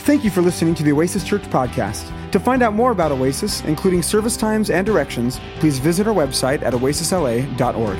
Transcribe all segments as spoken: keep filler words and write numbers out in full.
Thank you for listening to the Oasis Church podcast. To find out more about Oasis, including service times and directions, please visit our website at oasis l a dot org.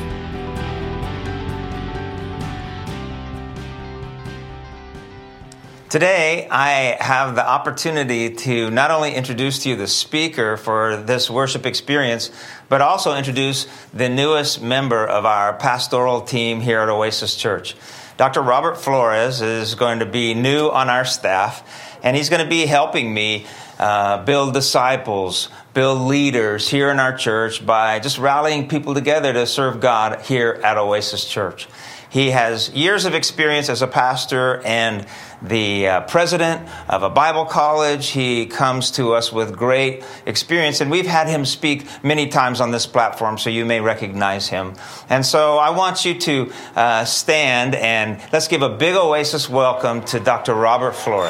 Today, I have the opportunity to not only introduce to you the speaker for this worship experience, but also introduce the newest member of our pastoral team here at Oasis Church. Doctor Robert Flores is going to be new on our staff, and he's going to be helping me uh, build disciples, build leaders here in our church by just rallying people together to serve God here at Oasis Church. He has years of experience as a pastor and the uh, president of a Bible college. He comes to us with great experience, and we've had him speak many times on this platform, so you may recognize him. And so I want you to uh, stand, and let's give a big Oasis welcome to Doctor Robert Flores.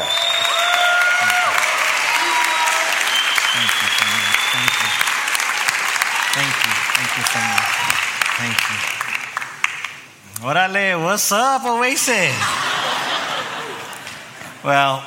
Thank you. Thank you. Thank you so much. Thank you. Orale, what's up, Oasis? Well,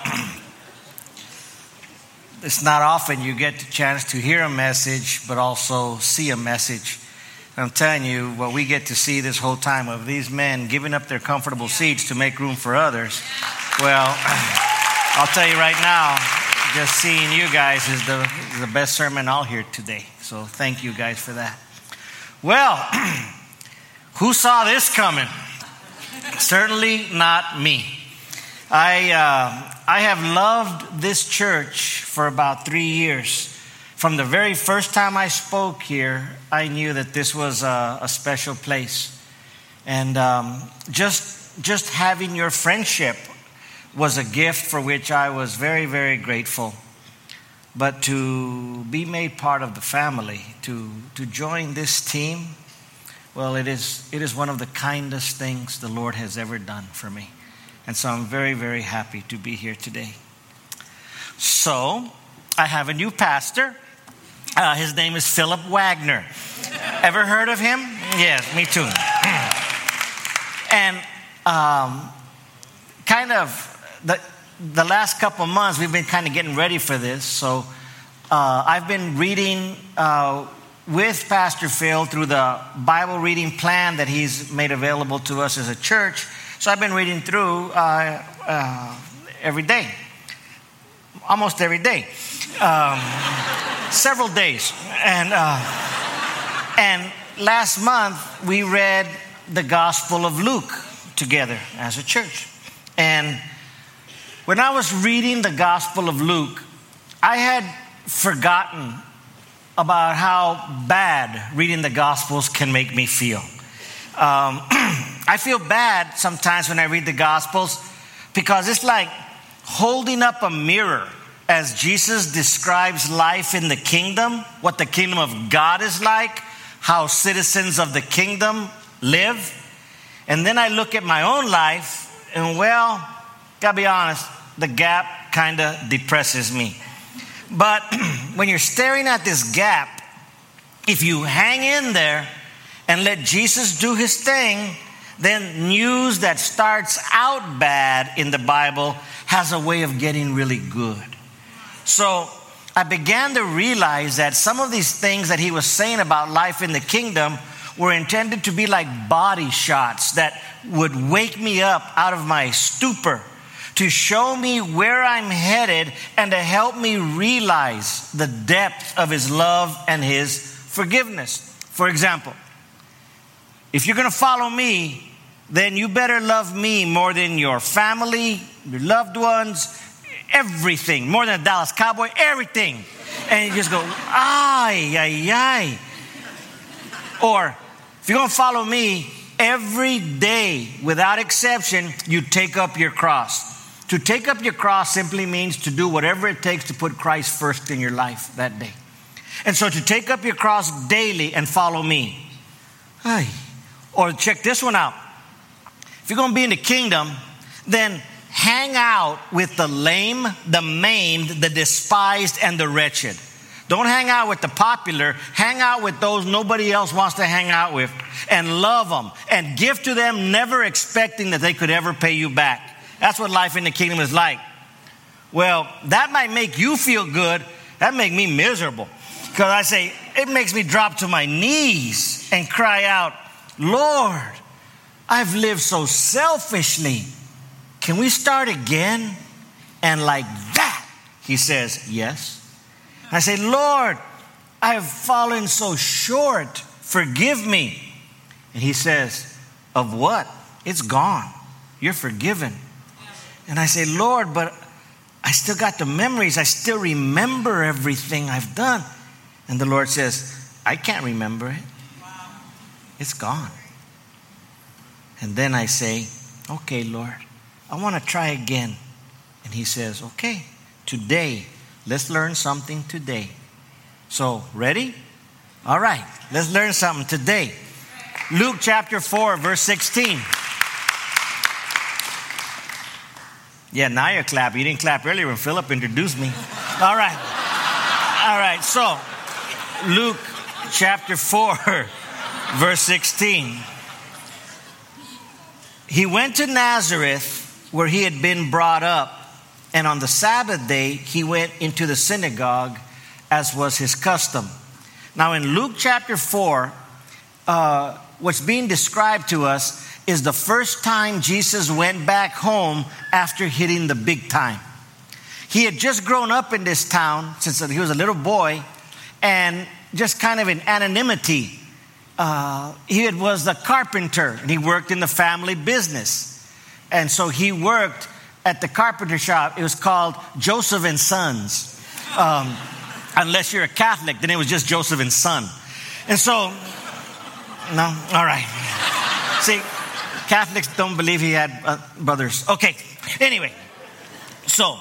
it's not often you get the chance to hear a message, but also see a message. And I'm telling you, what we get to see this whole time of these men giving up their comfortable seats to make room for others. Well, I'll tell you right now, just seeing you guys is the, is the best sermon I'll hear today. So thank you guys for that. Well, who saw this coming? Certainly not me. I uh, I have loved this church for about three years. From the very first time I spoke here, I knew that this was a, a special place. And um, just just having your friendship was a gift for which I was very, very grateful. But to be made part of the family, to to join this team, well, it is it is one of the kindest things the Lord has ever done for me. And so I'm very, very happy to be here today. So, I have a new pastor. Uh, his name is Philip Wagner. Ever heard of him? Yes, me too. And um, kind of the, the last couple of months, we've been kind of getting ready for this. So, uh, I've been reading uh, with Pastor Phil through the Bible reading plan that he's made available to us as a church. So I've been reading through uh, uh, every day, almost every day, um, several days. And, uh, and last month, we read the Gospel of Luke together as a church. And when I was reading the Gospel of Luke, I had forgotten about how bad reading the Gospels can make me feel. Um, I feel bad sometimes when I read the Gospels because it's like holding up a mirror as Jesus describes life in the kingdom, what the kingdom of God is like, how citizens of the kingdom live. And then I look at my own life and, well, gotta be honest, the gap kind of depresses me. But when you're staring at this gap, if you hang in there and let Jesus do his thing, then news that starts out bad in the Bible has a way of getting really good. So I began to realize that some of these things that he was saying about life in the kingdom were intended to be like body shots that would wake me up out of my stupor, to show me where I'm headed and to help me realize the depth of his love and his forgiveness. For example, if you're going to follow me, then you better love me more than your family, your loved ones, everything, more than a Dallas Cowboy, everything. And you just go, ay, ay, ay. Or if you're going to follow me, every day, without exception, you take up your cross. To take up your cross simply means to do whatever it takes to put Christ first in your life that day. And so to take up your cross daily and follow me. Ay. Or check this one out. If you're going to be in the kingdom, then hang out with the lame, the maimed, the despised, and the wretched. Don't hang out with the popular. Hang out with those nobody else wants to hang out with, and love them and give to them, never expecting that they could ever pay you back. That's what life in the kingdom is like. Well, that might make you feel good. That make me miserable. Because I say, it makes me drop to my knees and cry out, Lord, I've lived so selfishly. Can we start again? And like that, he says, yes. I say, Lord, I have fallen so short. Forgive me. And he says, of what? It's gone. You're forgiven. And I say, Lord, but I still got the memories. I still remember everything I've done. And the Lord says, I can't remember it. It's gone. And then I say, okay, Lord, I want to try again. And he says, okay, today, let's learn something today. So, ready? All right, let's learn something today. Luke chapter four, verse sixteen. Yeah, now you're clapping. You didn't clap earlier when Philip introduced me. All right. All right, so Luke chapter four, verse sixteen. He went to Nazareth where he had been brought up, and on the Sabbath day he went into the synagogue as was his custom. Now in Luke chapter four, uh, what's being described to us is the first time Jesus went back home after hitting the big time. He had just grown up in this town since he was a little boy, and just kind of in anonymity. Uh, he was the carpenter, and he worked in the family business. And so he worked at the carpenter shop. It was called Joseph and Sons. Um, unless you're a Catholic, then it was just Joseph and Son. And so, no, all right. See, Catholics don't believe he had uh, brothers. Okay, anyway, so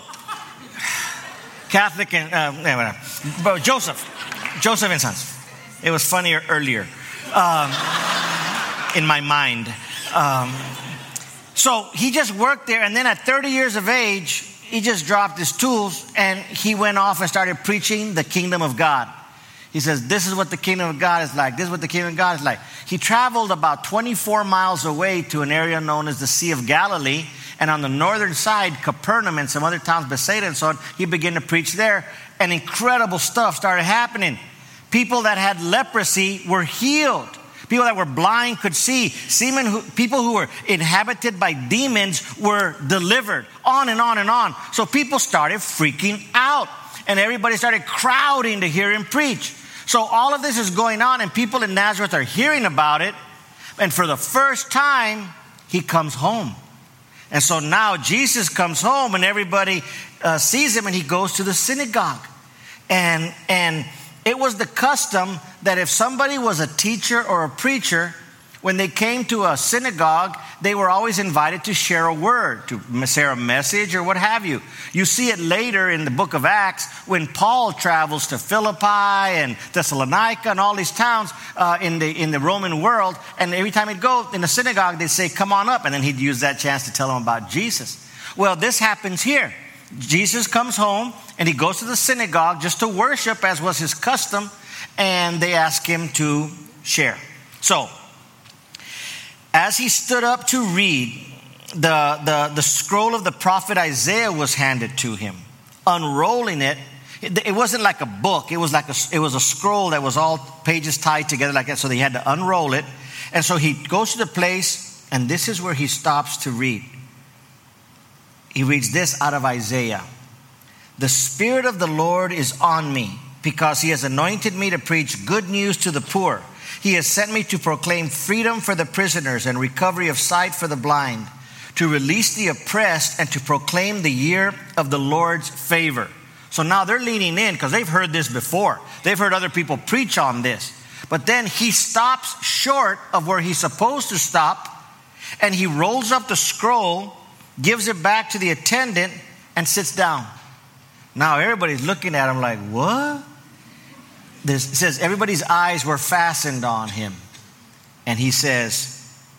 Catholic and uh, yeah, but Joseph, Joseph and Sons. It was funnier earlier um, in my mind. Um, so he just worked there, and then at thirty years of age, he just dropped his tools and he went off and started preaching the kingdom of God. He says, this is what the kingdom of God is like. This is what the kingdom of God is like. He traveled about twenty-four miles away to an area known as the Sea of Galilee. And on the northern side, Capernaum and some other towns, Bethsaida and so on, he began to preach there. And incredible stuff started happening. People that had leprosy were healed. People that were blind could see. Seamen who, people who were inhabited by demons were delivered. On and on and on. So people started freaking out. And everybody started crowding to hear him preach. So all of this is going on, and people in Nazareth are hearing about it. And for the first time, he comes home. And so now Jesus comes home, and everybody uh, sees him, and he goes to the synagogue. And, and it was the custom that if somebody was a teacher or a preacher, when they came to a synagogue, they were always invited to share a word, to share a message or what have you. You see it later in the book of Acts when Paul travels to Philippi and Thessalonica and all these towns uh, in the in the Roman world. And every time he'd go in the synagogue, they'd say, come on up. And then he'd use that chance to tell them about Jesus. Well, this happens here. Jesus comes home and he goes to the synagogue just to worship as was his custom. And they ask him to share. So, as he stood up to read, the, the, the scroll of the prophet Isaiah was handed to him. Unrolling it, it, it wasn't like a book. It was like a, it was a scroll that was all pages tied together like that. So they had to unroll it. And so he goes to the place, and this is where he stops to read. He reads this out of Isaiah. The Spirit of the Lord is on me, because he has anointed me to preach good news to the poor. He has sent me to proclaim freedom for the prisoners and recovery of sight for the blind, to release the oppressed and to proclaim the year of the Lord's favor. So now they're leaning in because they've heard this before. They've heard other people preach on this. But then he stops short of where he's supposed to stop, and he rolls up the scroll, gives it back to the attendant, and sits down. Now everybody's looking at him like, what? This, it says everybody's eyes were fastened on him. And he says,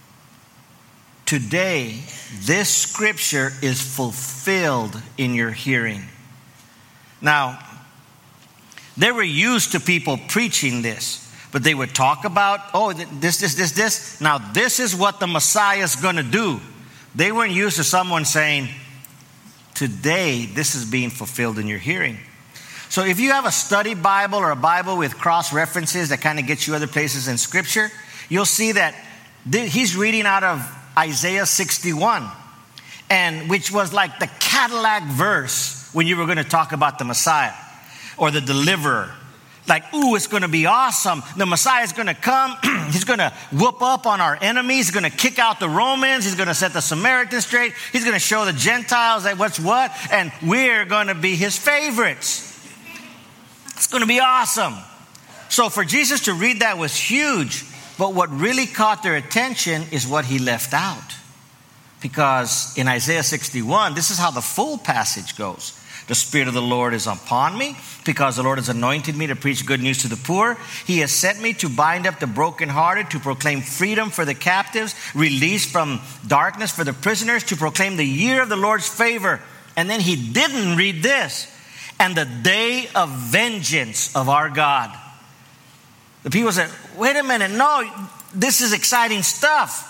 today this scripture is fulfilled in your hearing. Now, they were used to people preaching this. But they would talk about, oh, this, this, this, this. Now, this is what the Messiah is going to do. They weren't used to someone saying, today this is being fulfilled in your hearing. So if you have a study Bible or a Bible with cross references that kind of gets you other places in Scripture, you'll see that th- he's reading out of Isaiah sixty-one, and which was like the Cadillac verse when you were going to talk about the Messiah or the deliverer. Like, ooh, it's going to be awesome. The Messiah is going to come. He's going to whoop up on our enemies. He's going to kick out the Romans. He's going to set the Samaritans straight. He's going to show the Gentiles that what's what. And we're going to be his favorites. It's going to be awesome. So for Jesus to read that was huge. But what really caught their attention is what he left out. Because in Isaiah sixty-one, this is how the full passage goes. The Spirit of the Lord is upon me, because the Lord has anointed me to preach good news to the poor. He has sent me to bind up the brokenhearted, to proclaim freedom for the captives, release from darkness for the prisoners, to proclaim the year of the Lord's favor. And then he didn't read this. And the day of vengeance of our God. The people said, wait a minute, no, this is exciting stuff.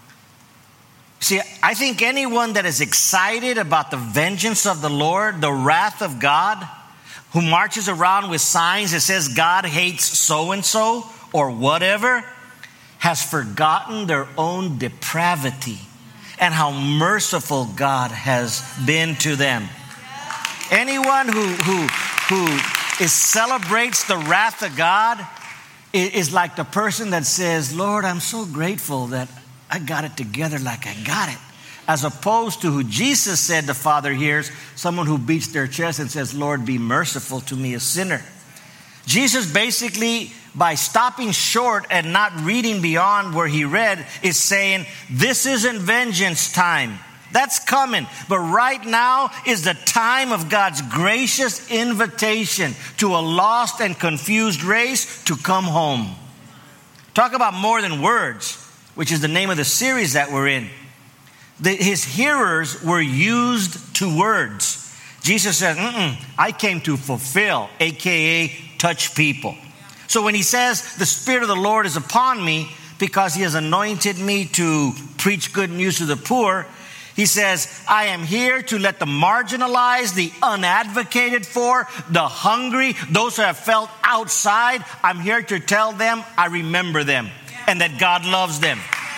See, I think anyone that is excited about the vengeance of the Lord, the wrath of God, who marches around with signs that says God hates so-and-so or whatever, has forgotten their own depravity and how merciful God has been to them. Anyone who, who, who is, celebrates the wrath of God is, is like the person that says, Lord, I'm so grateful that I got it together like I got it. As opposed to who Jesus said the Father hears, someone who beats their chest and says, Lord, be merciful to me, a sinner. Jesus basically, by stopping short and not reading beyond where he read, is saying, this isn't vengeance time. That's coming. But right now is the time of God's gracious invitation to a lost and confused race to come home. Talk about more than words, which is the name of the series that we're in. The, his hearers were used to words. Jesus said, Mm-mm, I came to fulfill, a k a touch people. So when he says, the Spirit of the Lord is upon me because he has anointed me to preach good news to the poor, he says, I am here to let the marginalized, the unadvocated for, the hungry, those who have felt outside, I'm here to tell them I remember them and that God loves them.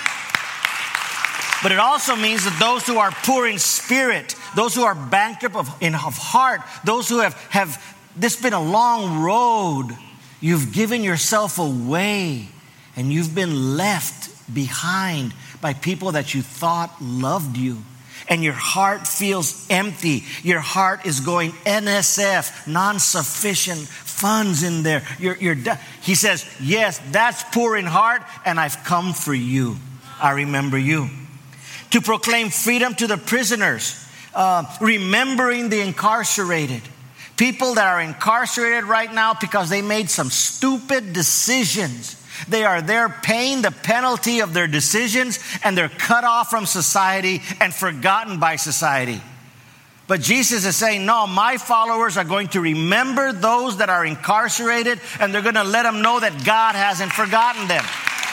But it also means that those who are poor in spirit, those who are bankrupt of, in, of heart, those who have, have, this been a long road. You've given yourself away and you've been left behind by people that you thought loved you. And your heart feels empty. Your heart is going N S F, non-sufficient funds in there. You're, you're de- he says, yes, that's poor in heart, and I've come for you. I remember you. To proclaim freedom to the prisoners, uh, remembering the incarcerated. People that are incarcerated right now because they made some stupid decisions. They are there paying the penalty of their decisions, and they're cut off from society and forgotten by society. But Jesus is saying, no, my followers are going to remember those that are incarcerated, and they're going to let them know that God hasn't forgotten them.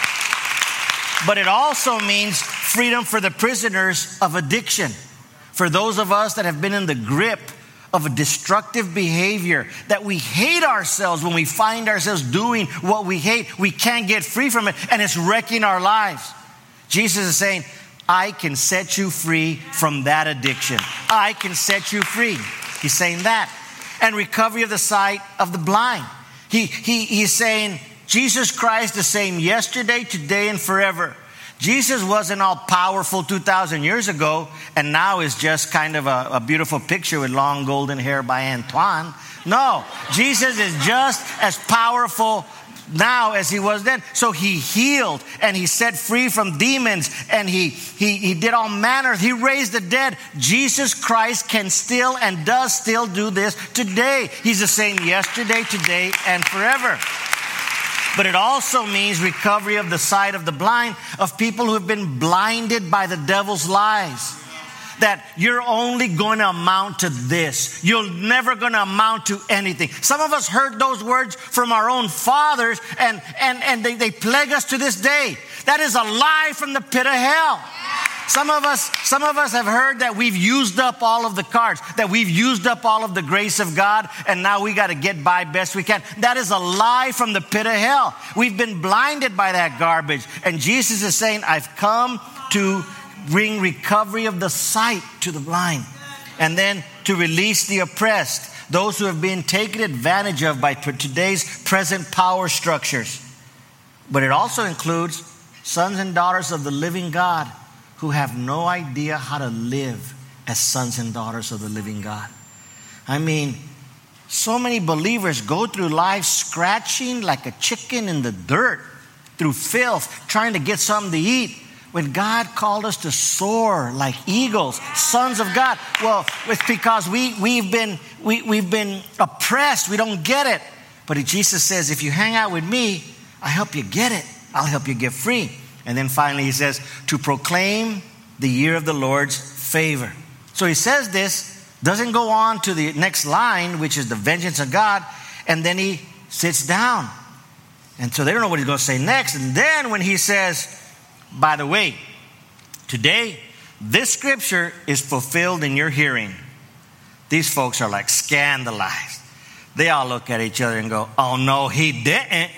But it also means freedom for the prisoners of addiction. For those of us that have been in the grip of a destructive behavior, that we hate ourselves when we find ourselves doing what we hate. We can't get free from it, and it's wrecking our lives. Jesus is saying, I can set you free from that addiction. I can set you free. He's saying that. And recovery of the sight of the blind. He, he, he's saying, Jesus Christ the same yesterday, today, and forever. Jesus wasn't all powerful two thousand years ago, and now is just kind of a, a beautiful picture with long golden hair by Antoine. No, Jesus is just as powerful now as he was then. So he healed and he set free from demons, and he, he, he did all manner. He raised the dead. Jesus Christ can still and does still do this today. He's the same yesterday, today, and forever. But it also means recovery of the sight of the blind, of people who have been blinded by the devil's lies. That you're only going to amount to this. You're never going to amount to anything. Some of us heard those words from our own fathers, and, and, and they, they plague us to this day. That is a lie from the pit of hell. some of us, some of us have heard that we've used up all of the cards, that we've used up all of the grace of God, and now we got to get by best we can. That is a lie from the pit of hell. We've been blinded by that garbage. And Jesus is saying, I've come to bring recovery of the sight to the blind, and then to release the oppressed, those who have been taken advantage of by today's present power structures. But it also includes sons and daughters of the living God who have no idea how to live as sons and daughters of the living God. I mean, so many believers go through life scratching like a chicken in the dirt, through filth, trying to get something to eat, when God called us to soar like eagles, sons of God. Well, it's because we, we've been, we, we've been oppressed. We don't get it. But Jesus says, if you hang out with me, I'll help you get it. I'll help you get free. And then finally he says, to proclaim the year of the Lord's favor. So he says this, doesn't go on to the next line, which is the vengeance of God. And then he sits down. And so they don't know what he's going to say next. And then when he says, by the way, today, this scripture is fulfilled in your hearing. These folks are like scandalized. They all look at each other and go, oh no, he didn't.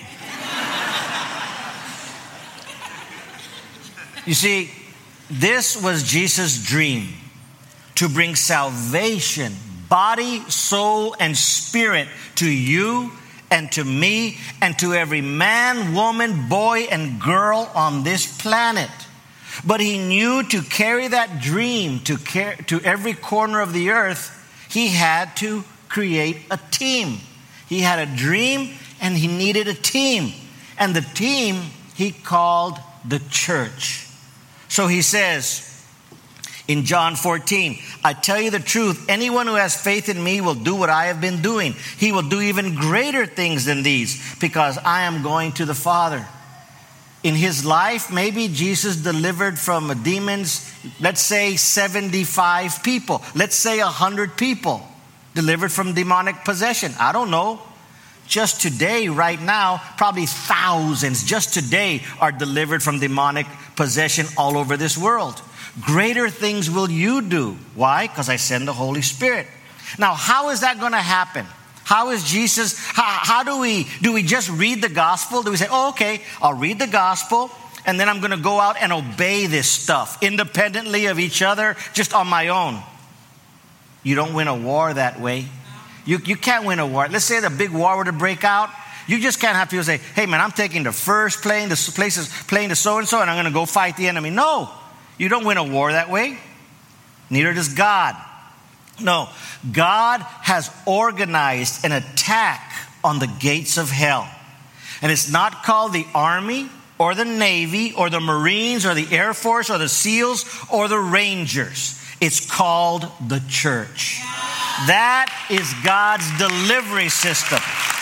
You see, this was Jesus' dream, to bring salvation, body, soul, and spirit to you and to me and to every man, woman, boy, and girl on this planet. But he knew to carry that dream to, car- to every corner of the earth, he had to create a team. He had a dream and he needed a team. And the team he called the church. So he says in John fourteen, I tell you the truth, anyone who has faith in me will do what I have been doing. He will do even greater things than these, because I am going to the Father. In his life, maybe Jesus delivered from demons, let's say seventy-five people. Let's say one hundred people delivered from demonic possession. I don't know. Just today, right now, probably thousands just today are delivered from demonic possession all over this world. Greater things will you do. Why? Because I send the Holy Spirit. Now, how is that going to happen? How is Jesus, how, how do we, do we just read the gospel? Do we say, oh, okay, I'll read the gospel, and then I'm going to go out and obey this stuff independently of each other, just on my own? You don't win a war that way. You, you can't win a war. Let's say the big war were to break out. You just can't have people say, hey man, I'm taking the first plane, the places, plane to so-and-so, and I'm going to go fight the enemy. No, you don't win a war that way. Neither does God. No, God has organized an attack on the gates of hell. And it's not called the Army or the Navy or the Marines or the Air Force or the SEALs or the Rangers. It's called the church. That is God's delivery system.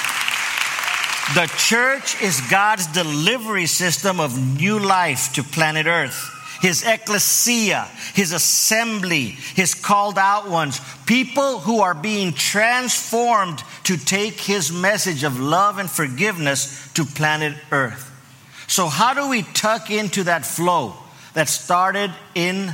The church is God's delivery system of new life to planet Earth. His ecclesia, his assembly, his called out ones, people who are being transformed to take his message of love and forgiveness to planet Earth. So how do we tuck into that flow that started in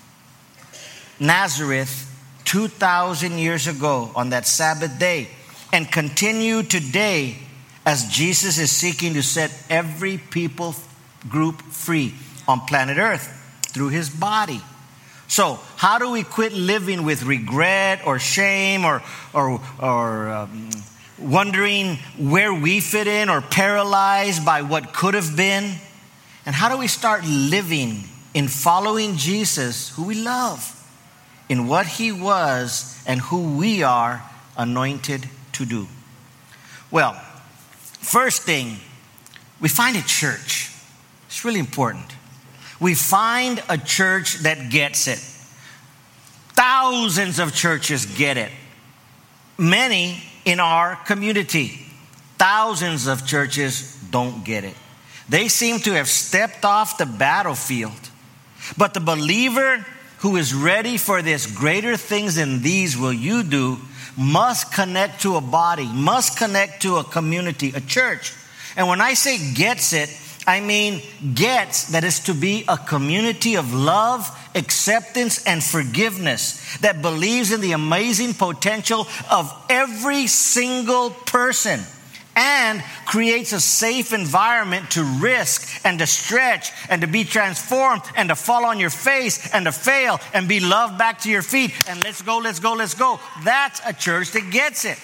Nazareth two thousand years ago on that Sabbath day and continue today as Jesus is seeking to set every people group free on planet Earth through his body? So how do we quit living with regret or shame or, or, or um, wondering where we fit in or paralyzed by what could have been? And how do we start living in following Jesus, who we love, in what he was and who we are anointed to do? Well, first thing, we find a church. It's really important. We find a church that gets it. Thousands of churches get it. Many in our community. Thousands of churches don't get it. They seem to have stepped off the battlefield. But the believer who is ready for this, greater things than these will you do, must connect to a body, must connect to a community, a church. And when I say gets it, I mean gets that is to be a community of love, acceptance, and forgiveness that believes in the amazing potential of every single person and creates a safe environment to risk and to stretch and to be transformed and to fall on your face and to fail and be loved back to your feet and let's go, let's go, let's go. That's a church that gets it.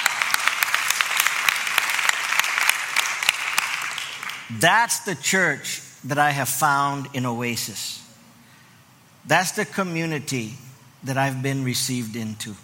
That's the church that I have found in Oasis. That's the community that I've been received into.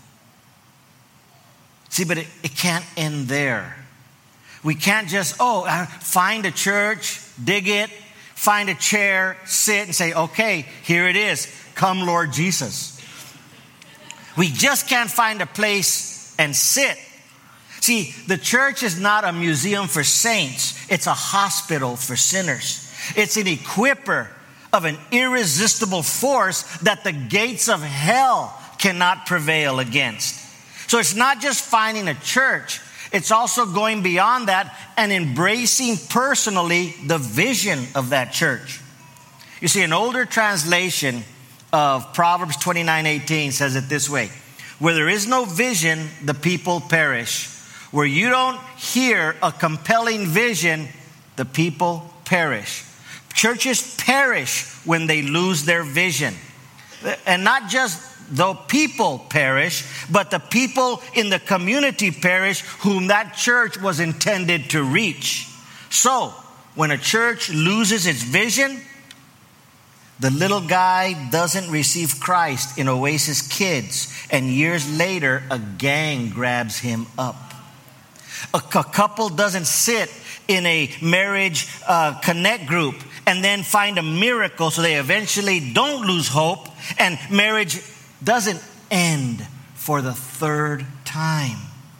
See, but it, it can't end there. We can't just, oh, find a church, dig it, find a chair, sit and say, okay, here it is. Come, Lord Jesus. We just can't find a place and sit. See, the church is not a museum for saints. It's a hospital for sinners. It's an equiper of an irresistible force that the gates of hell cannot prevail against. So it's not just finding a church. It's also going beyond that and embracing personally the vision of that church. You see, an older translation of Proverbs twenty-nine eighteen says it this way: where there is no vision, the people perish. Where you don't hear a compelling vision, the people perish. Churches perish when they lose their vision. And not just the people perish, but the people in the community perish whom that church was intended to reach. So, when a church loses its vision, the little guy doesn't receive Christ in Oasis Kids, and years later, a gang grabs him up. A, a couple doesn't sit in a marriage uh, connect group and then find a miracle so they eventually don't lose hope and marriage doesn't end for the third time.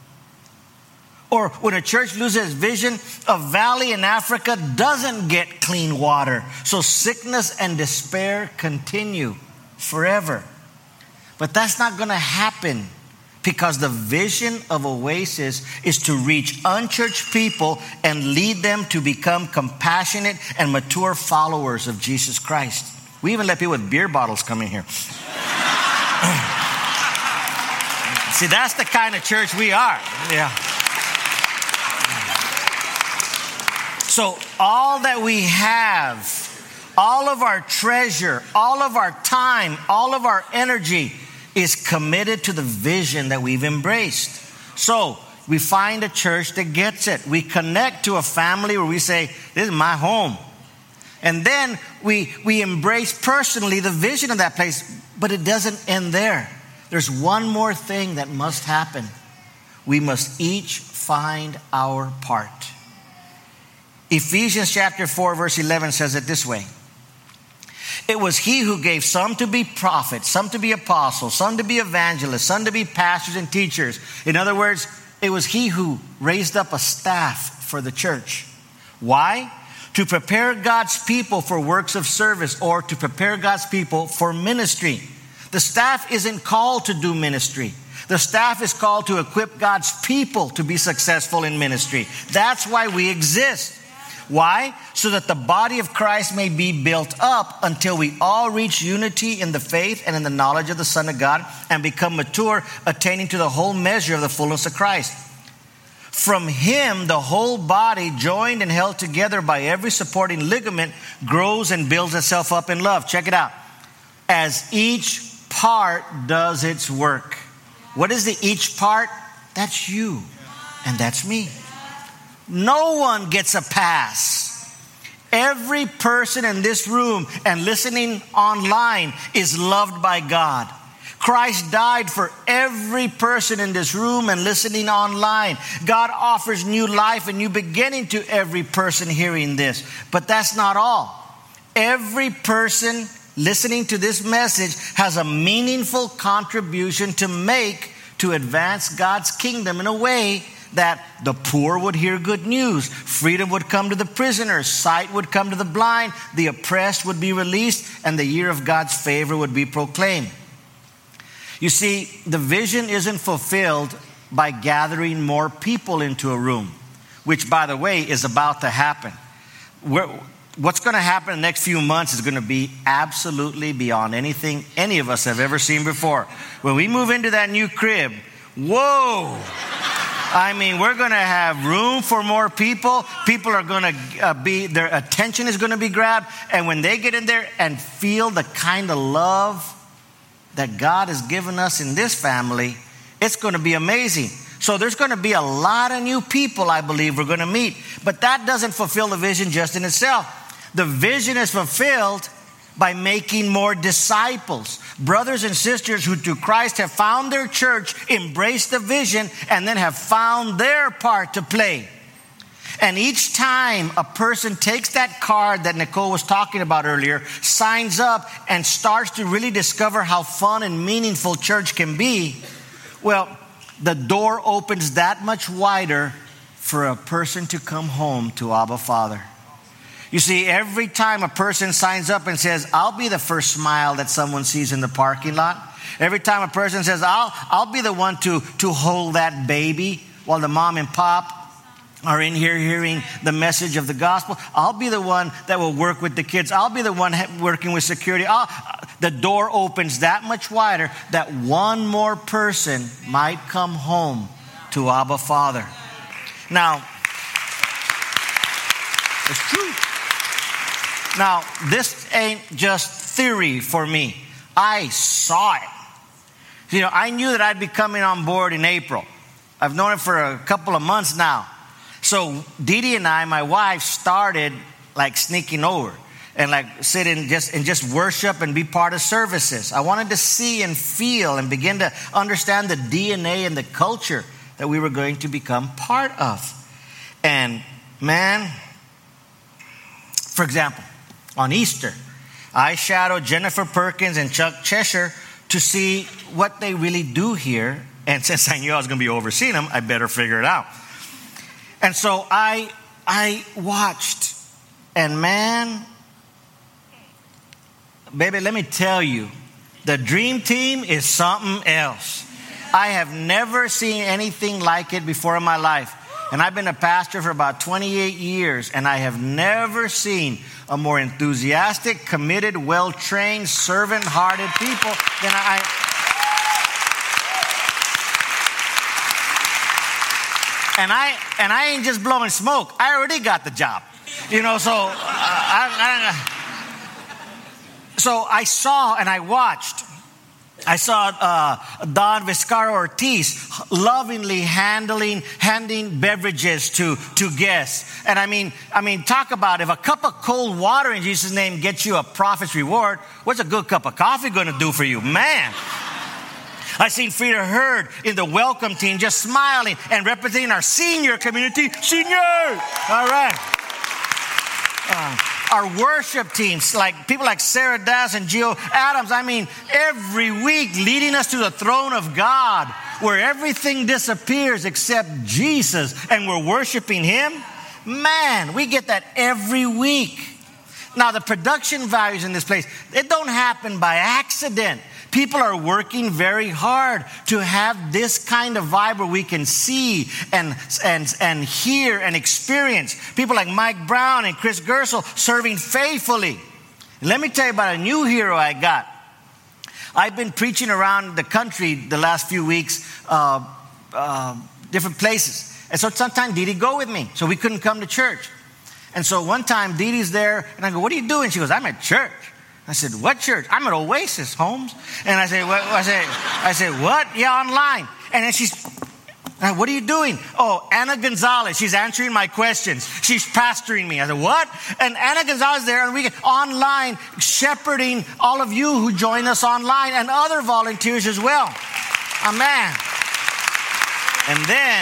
Or when a church loses vision, a valley in Africa doesn't get clean water, so sickness and despair continue forever. But that's not going to happen, because the vision of Oasis is to reach unchurched people and lead them to become compassionate and mature followers of Jesus Christ. We even let people with beer bottles come in here. See, that's the kind of church we are. Yeah. So all that we have, all of our treasure, all of our time, all of our energy is committed to the vision that we've embraced. So we find a church that gets it. We connect to a family where we say, this is my home. And then we, we embrace personally the vision of that place. But it doesn't end there. There's one more thing that must happen. We must each find our part. Ephesians chapter four verse eleven says it this way: it was he who gave some to be prophets, some to be apostles, some to be evangelists, some to be pastors and teachers. In other words, it was he who raised up a staff for the church. Why? To prepare God's people for works of service, or to prepare God's people for ministry. The staff isn't called to do ministry. The staff is called to equip God's people to be successful in ministry. That's why we exist. Why? So that the body of Christ may be built up until we all reach unity in the faith and in the knowledge of the Son of God and become mature, attaining to the whole measure of the fullness of Christ. From him, the whole body, joined and held together by every supporting ligament, grows and builds itself up in love. Check it out. As each part does its work. What is the each part? That's you. And that's me. No one gets a pass. Every person in this room and listening online is loved by God. Christ died for every person in this room and listening online. God offers new life and new beginning to every person hearing this. But that's not all. Every person listening to this message has a meaningful contribution to make to advance God's kingdom in a way that the poor would hear good news, freedom would come to the prisoners, sight would come to the blind, the oppressed would be released, and the year of God's favor would be proclaimed. You see, the vision isn't fulfilled by gathering more people into a room, which, by the way, is about to happen. we're, what's going to happen in the next few months is going to be absolutely beyond anything any of us have ever seen before. When we move into that new crib, whoa! I mean, we're going to have room for more people. People are going to uh, be, their attention is going to be grabbed. And when they get in there and feel the kind of love that God has given us in this family, it's going to be amazing. So there's going to be a lot of new people, I believe, we're going to meet. But that doesn't fulfill the vision just in itself. The vision is fulfilled by making more disciples. Brothers and sisters who through Christ have found their church, embraced the vision, and then have found their part to play. And each time a person takes that card that Nicole was talking about earlier, signs up and starts to really discover how fun and meaningful church can be, well, the door opens that much wider for a person to come home to Abba Father. You see, every time a person signs up and says, I'll be the first smile that someone sees in the parking lot. Every time a person says, I'll, I'll be the one to, to hold that baby while the mom and pop are in here hearing the message of the gospel. I'll be the one that will work with the kids. I'll be the one working with security. I'll, the door opens that much wider that one more person might come home to Abba Father. Now, it's true. Now, this ain't just theory for me. I saw it. You know, I knew that I'd be coming on board in April. I've known it for a couple of months now. So Dee Dee and I, my wife, started like sneaking over and like sit in just and just worship and be part of services. I wanted to see and feel and begin to understand the D N A and the culture that we were going to become part of. And man, for example, on Easter, I shadowed Jennifer Perkins and Chuck Cheshire to see what they really do here. And since I knew I was going to be overseeing them, I better figure it out. And so I I watched, and man, baby, let me tell you, the dream team is something else. I have never seen anything like it before in my life. And I've been a pastor for about twenty-eight years, and I have never seen a more enthusiastic, committed, well-trained, servant-hearted people than I... And I and I ain't just blowing smoke. I already got the job, you know. So, uh, I, I, so I saw and I watched. I saw uh, Don Vizcarra Ortiz lovingly handling handing beverages to to guests. And I mean, I mean, talk about if a cup of cold water in Jesus' name gets you a prophet's reward. What's a good cup of coffee going to do for you, man? I seen Frida Hurd in the welcome team just smiling and representing our senior community. Senior! All right. Uh, our worship teams, like people like Sarah Das and Gio Adams, I mean, every week leading us to the throne of God where everything disappears except Jesus and we're worshiping Him. Man, we get that every week. Now, the production values in this place, it don't happen by accident. People are working very hard to have this kind of vibe where we can see and, and, and hear and experience. People like Mike Brown and Chris Gersel serving faithfully. Let me tell you about a new hero I got. I've been preaching around the country the last few weeks, uh, uh, different places. And so sometimes Dee Dee go with me. So we couldn't come to church. And so one time Dee Dee's there and I go, what are you doing? She goes, I'm at church. I said, what church? I'm at Oasis, Holmes. And I said, what? I said, I said, what? Yeah, online. And then she's, what are you doing? Oh, Ana Gonzalez. She's answering my questions. She's pastoring me. I said, what? And Ana Gonzalez there, and we get online shepherding all of you who join us online and other volunteers as well. Amen. And then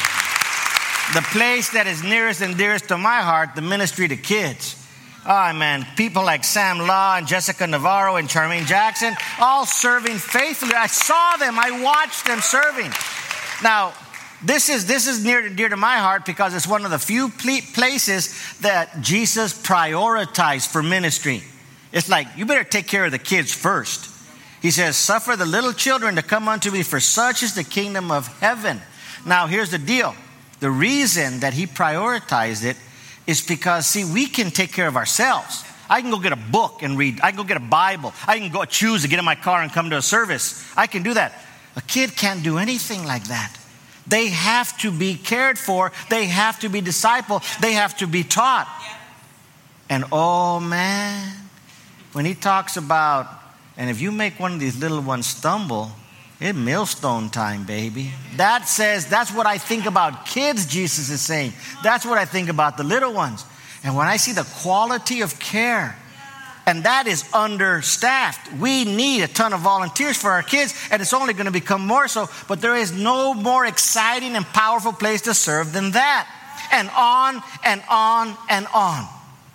the place that is nearest and dearest to my heart, the ministry to kids. Oh, man, people like Sam Law and Jessica Navarro and Charmaine Jackson, all serving faithfully. I saw them. I watched them serving. Now, this is this is near and dear to my heart because it's one of the few places that Jesus prioritized for ministry. It's like, you better take care of the kids first. He says, suffer the little children to come unto me, for such is the kingdom of heaven. Now, here's the deal. The reason that he prioritized it is because, see, we can take care of ourselves. I can go get a book and read. I can go get a Bible. I can go choose to get in my car and come to a service. I can do that. A kid can't do anything like that. They have to be cared for. They have to be discipled. They have to be taught. And oh man, when he talks about, and if you make one of these little ones stumble, it's millstone time, baby. That says, that's what I think about kids, Jesus is saying. That's what I think about the little ones. And when I see the quality of care, and that is understaffed. We need a ton of volunteers for our kids, and it's only going to become more so. But there is no more exciting and powerful place to serve than that. And on and on and on.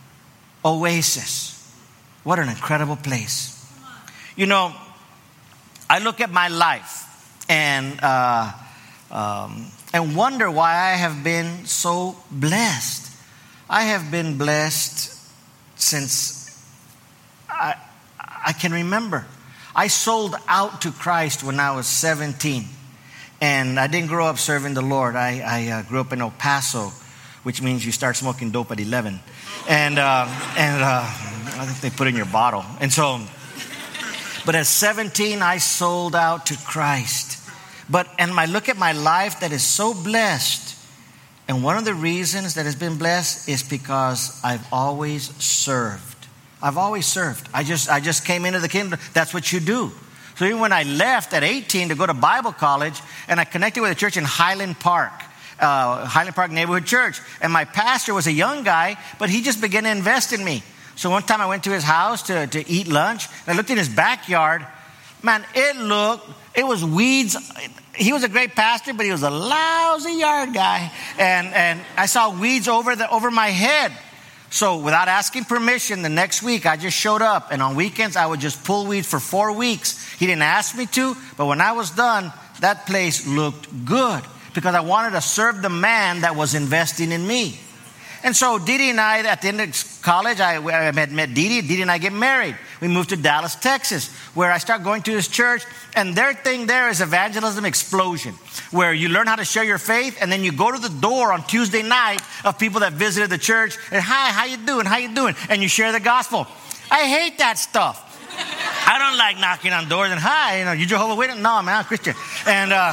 Oasis. What an incredible place. You know, I look at my life and uh, um, and wonder why I have been so blessed. I have been blessed since I, I can remember. I sold out to Christ when I was seventeen. And I didn't grow up serving the Lord. I, I uh, grew up in El Paso, which means you start smoking dope at eleven. And, uh, and uh, I think they put it in your bottle. And so, but at seventeen, I sold out to Christ. But, and I look at my life that is so blessed. And one of the reasons that has been blessed is because I've always served. I've always served. I just I just came into the kingdom. That's what you do. So even when I left at eighteen to go to Bible college, and I connected with a church in Highland Park, uh, Highland Park Neighborhood Church. And my pastor was a young guy, but he just began to invest in me. So one time I went to his house to, to eat lunch. And I looked in his backyard. Man, it looked, it was weeds. He was a great pastor, but he was a lousy yard guy. And and I saw weeds over the over my head. So without asking permission, the next week I just showed up. And on weekends, I would just pull weeds for four weeks. He didn't ask me to, but when I was done, that place looked good because I wanted to serve the man that was investing in me. And so Didi and I, at the end of college, I, I met, met Didi. Didi and I get married. We moved to Dallas, Texas, where I start going to this church. And their thing there is evangelism explosion, where you learn how to share your faith. And then you go to the door on Tuesday night of people that visited the church. And, hi, how you doing? How you doing? And you share the gospel. I hate that stuff. I don't like knocking on doors and, hi, you know, you Jehovah's Witness? No, man, I'm Christian. And, uh,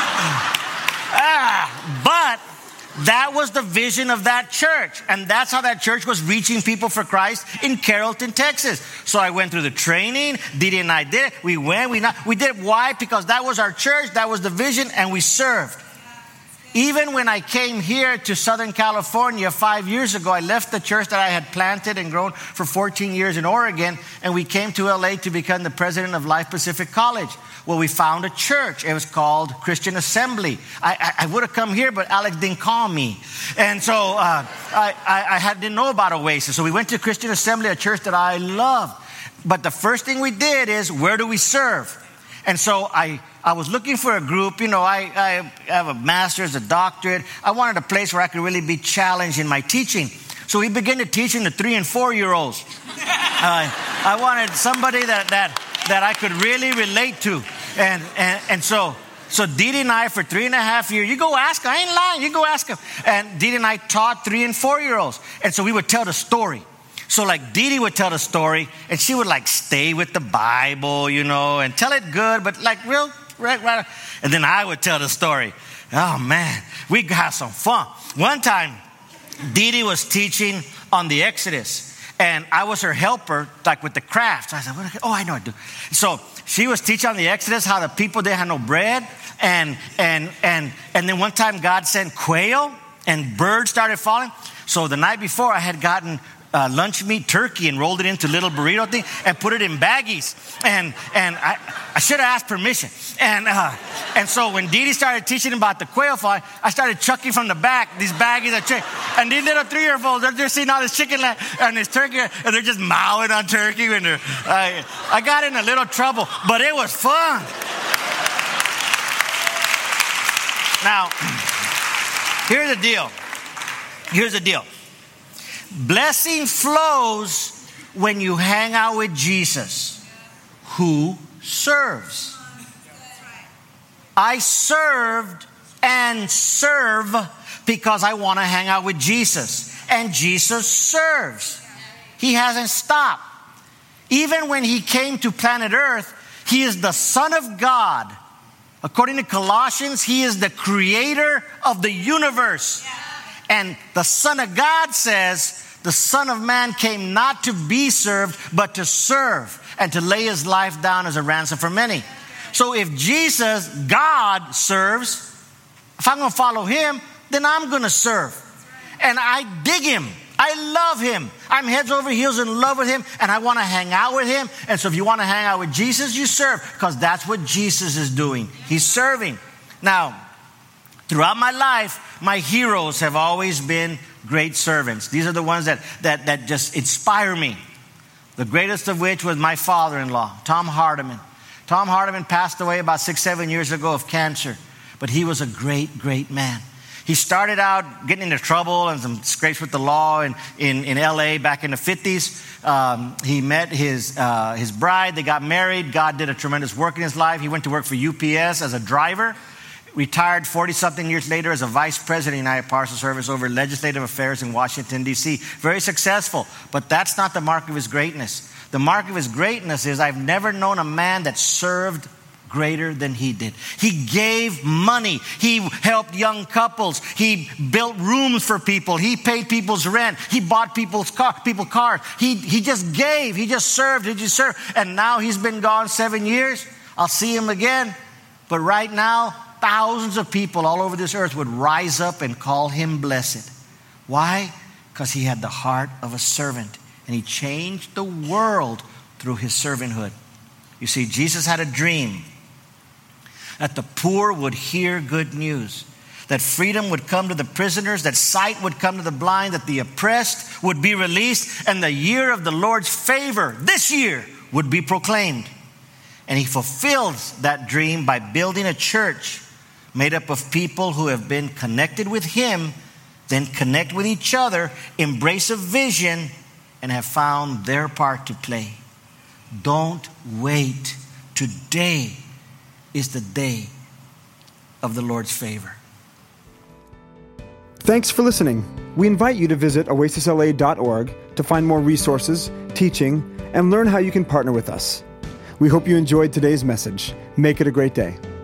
ah, but that was the vision of that church. And that's how that church was reaching people for Christ in Carrollton, Texas. So I went through the training. Didi and I did it. We went. We, not, we did it. Why? Because that was our church. That was the vision. And we served. Even when I came here to Southern California five years ago, I left the church that I had planted and grown for fourteen years in Oregon. And we came to L A to become the president of Life Pacific College. Well, we found a church. It was called Christian Assembly. I, I, I would have come here, but Alex didn't call me. And so uh, I, I, I had, didn't know about Oasis. So we went to Christian Assembly, a church that I loved. But the first thing we did is, where do we serve? And so I, I was looking for a group. You know, I, I have a master's, a doctorate. I wanted a place where I could really be challenged in my teaching. So we began to teach in the three and four year olds. Uh, I wanted somebody that, that, that I could really relate to. And, and, and so, so Didi and I for three and a half years, you go ask him, I ain't lying, you go ask him. And Didi and I taught three and four year olds. And so we would tell the story. So like Didi would tell the story and she would like stay with the Bible, you know, and tell it good, but like real, right, right. And then I would tell the story. Oh man, we have some fun. One time, Didi was teaching on the Exodus and I was her helper, like with the crafts. I said, what? Oh, I know I do. So she was teaching on the Exodus how the people didn't have no bread. And, and, and, and then one time God sent quail and birds started falling. So the night before I had gotten Uh, lunch meat turkey and rolled it into little burrito thing and put it in baggies. And and I, I should have asked permission. And uh, and so when Didi started teaching about the quail fly, I started chucking from the back these baggies of chicken. And these little three-year-olds, they're just seeing all this chicken and this turkey, and they're just mowing on turkey. When they're, uh, I got in a little trouble, but it was fun. Now, here's the deal. Here's the deal. Blessing flows when you hang out with Jesus, who serves. I served and serve because I want to hang out with Jesus. and Jesus serves. He hasn't stopped. Even when he came to planet Earth, he is the Son of God. According to Colossians, he is the creator of the universe. And the Son of God says, the Son of Man came not to be served, but to serve and to lay his life down as a ransom for many. So if Jesus, God, serves, if I'm going to follow him, then I'm going to serve. And I dig him. I love him. I'm heads over heels in love with him, and I want to hang out with him. And so if you want to hang out with Jesus, you serve, because that's what Jesus is doing. He's serving. Now, throughout my life, my heroes have always been great servants. These are the ones that, that, that just inspire me. The greatest of which was my father-in-law, Tom Hardiman. Tom Hardiman passed away about six, seven years ago of cancer, but he was a great, great man. He started out getting into trouble and some scrapes with the law in, in, in L A back in the fifties. Um, he met his, uh, his bride. They got married. God did a tremendous work in his life. He went to work for U P S as a driver. Retired forty-something years later as a vice president of the United Parcel Service over legislative affairs in Washington, D C Very successful, but that's not the mark of his greatness. The mark of his greatness is I've never known a man that served greater than he did. He gave money. He helped young couples. He built rooms for people. He paid people's rent. He bought people's car, people cars. He, he just gave. He just served. He just served. And now he's been gone seven years. I'll see him again. But right now, thousands of people all over this earth would rise up and call him blessed. Why? Because he had the heart of a servant. And he changed the world through his servanthood. You see, Jesus had a dream that the poor would hear good news, that freedom would come to the prisoners, that sight would come to the blind, that the oppressed would be released, and the year of the Lord's favor, this year, would be proclaimed. And he fulfills that dream by building a church made up of people who have been connected with him, then connect with each other, embrace a vision, and have found their part to play. Don't wait. Today is the day of the Lord's favor. Thanks for listening. We invite you to visit oasis l a dot org to find more resources, teaching, and learn how you can partner with us. We hope you enjoyed today's message. Make it a great day.